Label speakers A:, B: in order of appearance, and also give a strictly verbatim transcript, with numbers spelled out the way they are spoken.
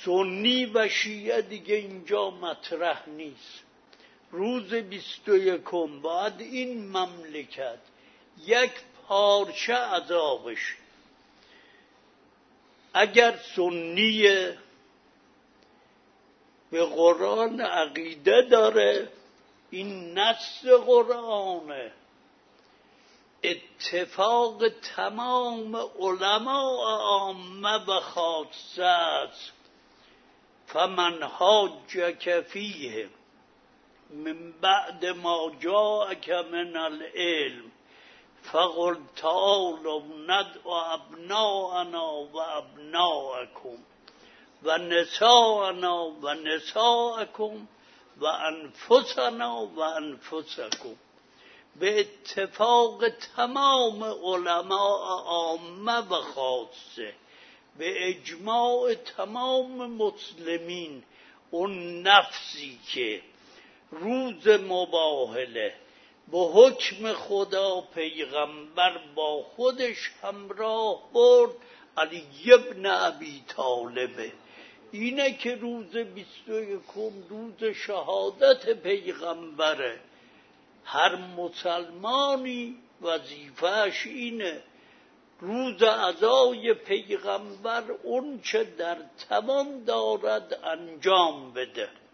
A: سنی و شیعه دیگه اینجا مطرح نیست. روز بیست و یکم باید این مملکت یک پارچه عذابش، اگر سنیه به قرآن عقیده داره، این نص قرآنه، اتفاق تمام علماء عامه و خاصه است. فمن حاجک فیه من بعد ما جاءک من العلم فقل تعالوا ندعو ابناءنا و ابناءکم و نساءنا و نساءکم و انفسنا و انفسکم. به اتفاق تمام علماء عامه و خاصه، به اجماع تمام مسلمین، اون نفسی که روز مباهله به حکم خدا پیغمبر با خودش همراه برد، علی ابن ابی طالبه. اینه که روز بیست و یکم روز شهادت پیغمبره. هر مسلمانی وظیفه‌اش اینه روز عزای پیغمبر اون چه در توان دارد انجام بده.